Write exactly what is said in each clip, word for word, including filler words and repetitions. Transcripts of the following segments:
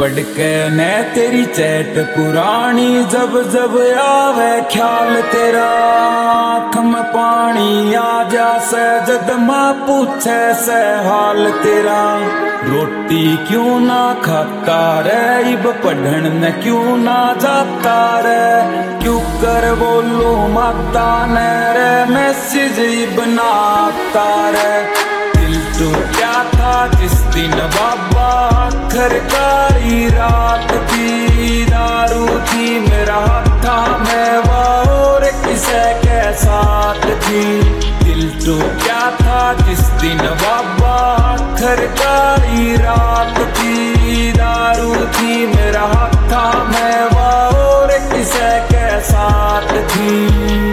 पढ़ के ने तेरी चैट पुरानी, जब जब आवे ख्याल तेरा आँख में पानी आ जासे, जद माँ पूछे से हाल तेरा। रोटी क्यों ना खाता रे, इब पढ़न न क्यों ना जाता रे, क्यों कर बोलू माता ने रे, मैसेज इब ना आता रे। दिल टूटा था जिस दिन बाबा, आखिरकारी रात थी, दारू थी मेरा हाथा में और किसे के साथ थी। दिल टूटा था जिस दिन बाबा, आखिरकारी रात थी, दारू थी मेरा हाथा में और किसे के साथ थी।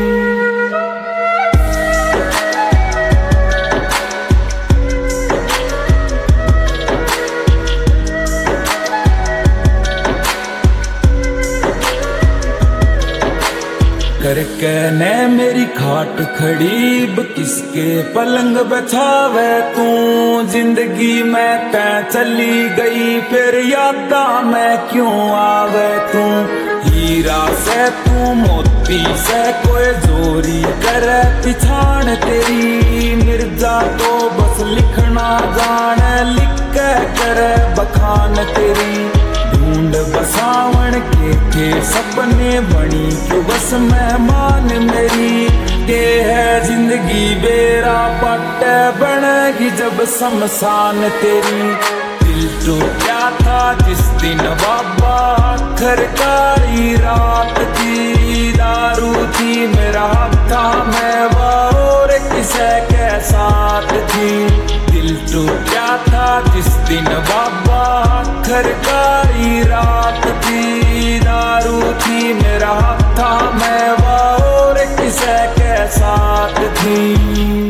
करके ने मेरी खाट खड़ीब, किसके पलंग बछावे तू, जिंदगी में तै चली गई फिर यादा में क्यों आवे तू। हीरा से तू मोती से कोई जोरी करे पिछाण तेरी, मिर्जा तो बस लिखना जाने, लिख के करे बखान तेरी। ढूंढ बसावन के थे सपने बनी क्यों बस मेहमान मेरी, के है जिंदगी बेरा पट्टे बनेगी जब शमशान तेरी। दिल टूटा था जिस दिन बाबा, आखिरकारी रात थी, दारू थी मेरा हाथा में और किसे के साथ थी। दिल टूटा था जिस दिन बाबा, आखिरकारी रात थी, दारू थी मेरा हाथा में और किसे के साथ थी।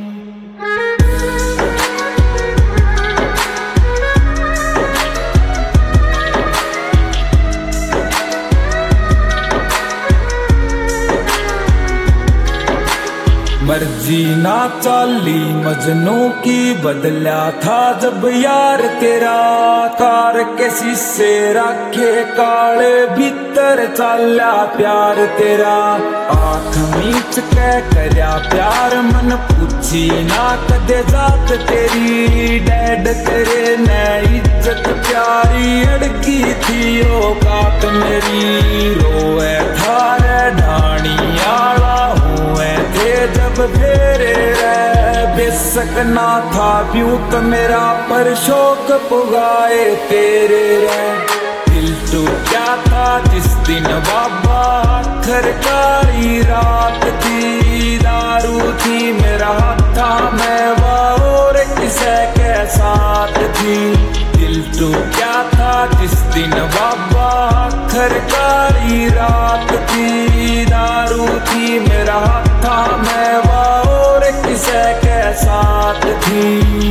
मर्जी ना चाली मजनू की बदला था जब यार तेरा, कार के शीशे रखे काले भीतर चाला प्यार तेरा। आँख मीच के करया प्यार मन पूछी ना कदे जात तेरी, डैड तेरे ने इज्जत प्यारी अड़की थी औकात मेरी। रोए थारे ढाणी आला हुए थे जब फेरे रे, बेशक ना था ब्यूत मेरा पर शौक पुगाए तेरे रे। दिल टूटा था जिस दिन बाबा, आखिरकारी रात थी, दारू थी मेरा हाथा में और किसे के साथ थी। दिल टूटा था जिस दिन बाबा, आखिरकारी रात थी, दारू थी मेरा हाथा में और किसे के साथ थी।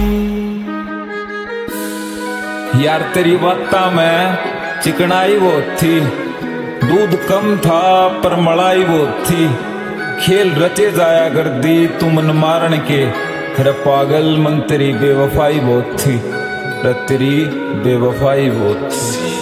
यार तेरी बाता में चिकनाई वो थी, दूध कम था पर मलाई वो थी, खेल रचे जाया कर दी तू मन मारन के, फिर पागल मन तेरी बेवफाई बहुत थी, तेरी बेवफाई बहुत थी।